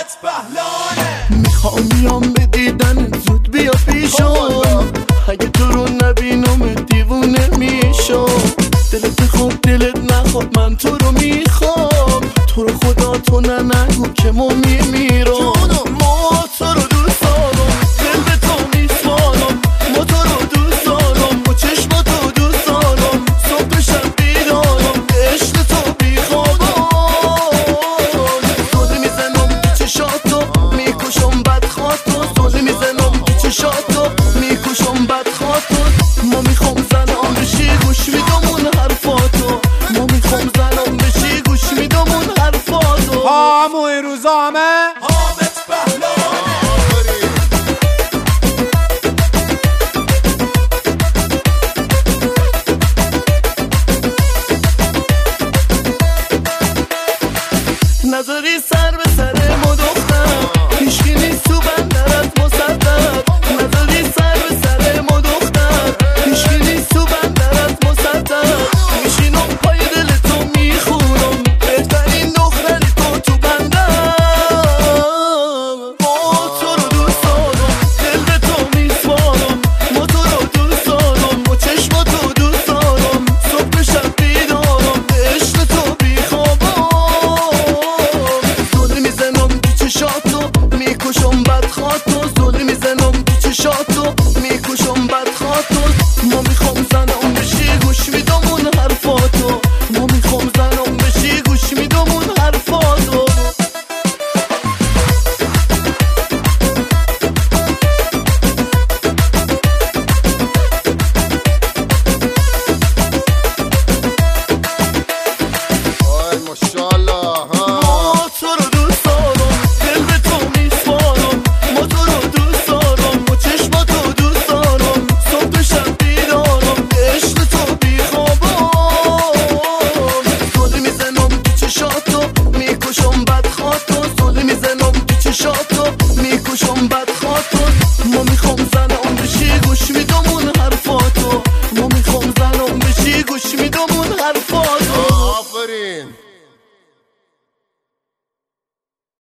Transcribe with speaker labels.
Speaker 1: حالت بهلانه.
Speaker 2: میخوام بیام به دیدن زود بیا پیشم، اگه تو رو نبینم دیوونه میشم. دلت بخواد دلت نخواد من تو رو میخوام، تو رو خدا تو نگو که ما میمیرم. ما تو رو دوست دارم، دل به تو میسپارم. ما تو رو دوست دارم، با چشم تو دوست دارم. صبح شب بیدارم، عشق تو بیخوابم. سوزه میزنم تو چشاتو، میکشم بدخواتو. سوزه میزنم تو چشاتو، میکشم بدخواتو. ما میخوام زنم بشی گوش میدم اون حرفاتو. ما میخوام زنم بشی گوش میدم اون حرفاتو.
Speaker 1: پاموی روزامه